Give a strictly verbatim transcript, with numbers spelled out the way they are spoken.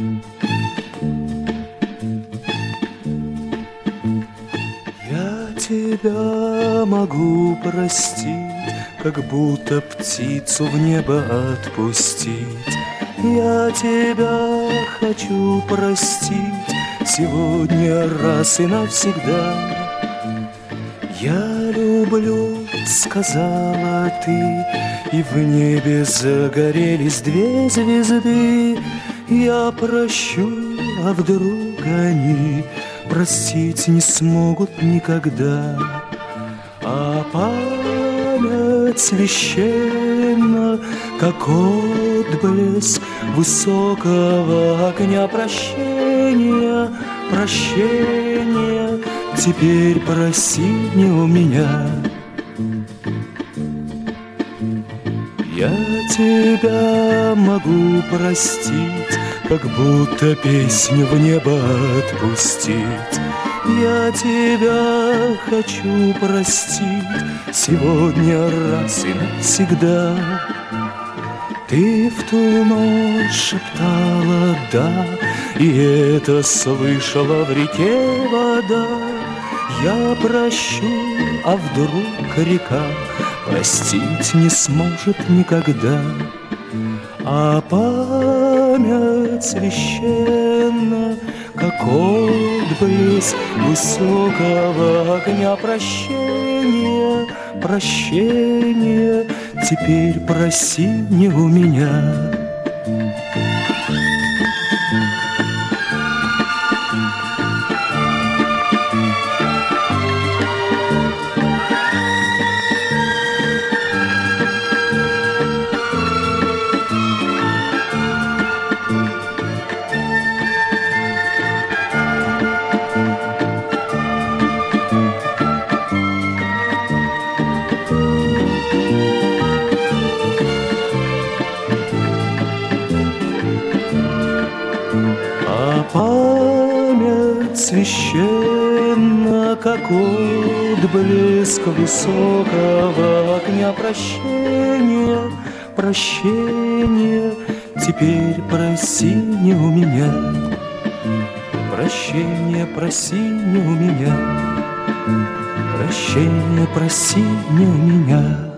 Я тебя могу простить, как будто птицу в небо отпустить. Я тебя хочу простить сегодня раз и навсегда. Я люблю, сказала ты, и в небе загорелись две звезды. Я прощу, а вдруг они простить не смогут никогда. А память священна, как отблеск высокого огня прощения, прощения. Теперь проси не у меня. Я тебя могу простить, как будто песню в небо отпустить. Я тебя хочу простить сегодня раз и навсегда. Ты в ту ночь шептала «да», и это слышала в реке вода. Я прощу, а вдруг река простить не сможет никогда. А память священна, как отблеск высокого огня прощения, прощения. Теперь проси не у меня. А память священна, как отблеск высокого огня прощения, прощения. Теперь проси не у меня. Прощения проси не у меня. Прощения проси не у меня.